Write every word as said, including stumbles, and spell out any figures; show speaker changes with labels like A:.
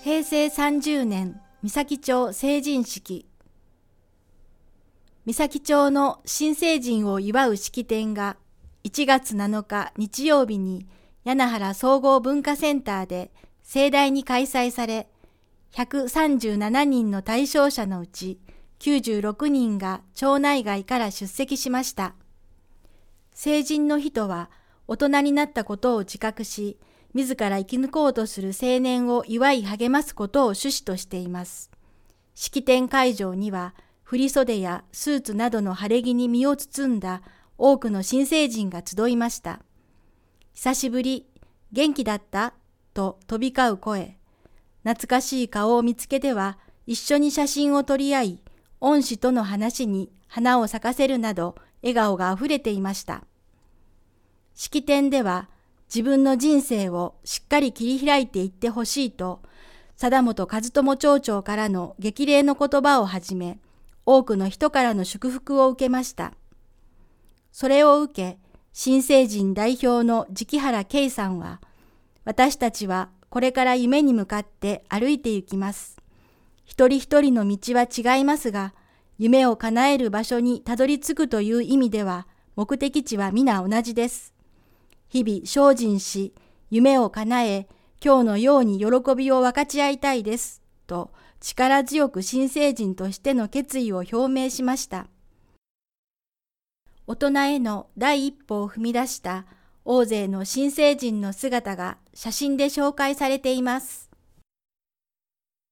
A: へいせいさんじゅうねん三崎町成人式。三崎町の新成人を祝う式典がいちがつなのか日曜日に柳原総合文化センターで盛大に開催され、ひゃくさんじゅうななにんの対象者のうちきゅうじゅうろくにんが町内外から出席しました。成人の人は大人になったことを自覚し、自ら生き抜こうとする青年を祝い励ますことを趣旨としています。式典会場には、振袖やスーツなどの晴れ着に身を包んだ多くの新成人が集いました。久しぶり、元気だったと飛び交う声。懐かしい顔を見つけては、一緒に写真を撮り合い、恩師との話に花を咲かせるなど、笑顔があふれていました。式典では、自分の人生をしっかり切り開いていってほしいと、貞本和友町長からの激励の言葉をはじめ、多くの人からの祝福を受けました。それを受け、新成人代表の直原圭さんは、私たちはこれから夢に向かって歩いて行きます。一人一人の道は違いますが、夢を叶える場所にたどり着くという意味では、目的地は皆同じです。日々精進し、夢を叶え、今日のように喜びを分かち合いたいです、と力強く新成人としての決意を表明しました。大人への第一歩を踏み出した大勢の新成人の姿が写真で紹介されています。